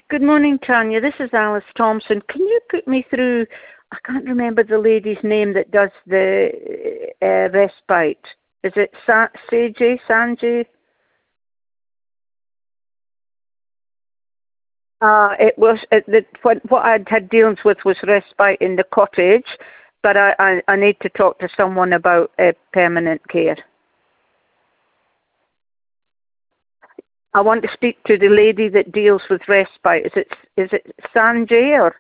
Good morning, Tanya. This is Alice Thompson. Can you put me through, I can't remember the lady's name that does the respite. Is it Sanjay? What I had dealings with was respite in the cottage, but I need to talk to someone about permanent care. I want to speak to the lady that deals with respite. Is it Sanjay or?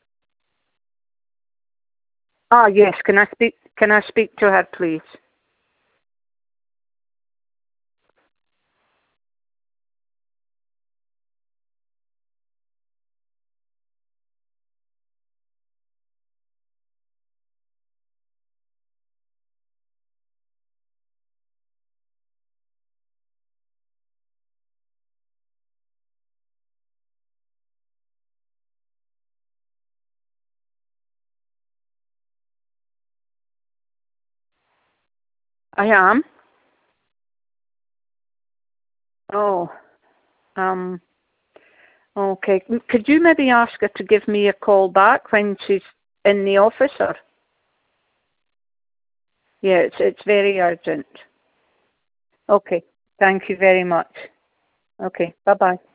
Ah, yes. Can I speak to her, please? I am. Oh. Um. Okay. Could you maybe ask her to give me a call back when she's in the office, or? Yeah, it's very urgent. Okay. Thank you very much. Okay. Bye bye.